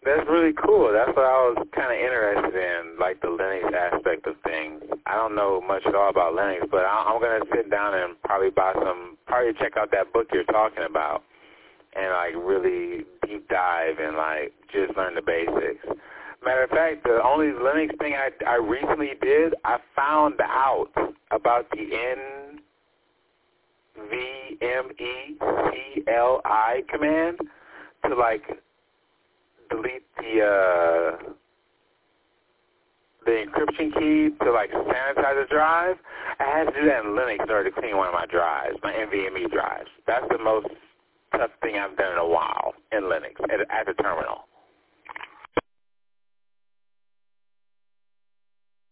That's really cool. That's what I was kind of interested in, like the Linux aspect of things. I don't know much at all about Linux, but I'm going to sit down and probably check out that book you're talking about and, like, really deep dive and, like, just learn the basics. Matter of fact, the only Linux thing I recently did, I found out about the NVMe-CLI command to, like, delete the encryption key to, like, sanitize the drive. I had to do that in Linux in order to clean one of my drives, my NVMe drives. That's the most tough thing I've done in a while in Linux at the terminal.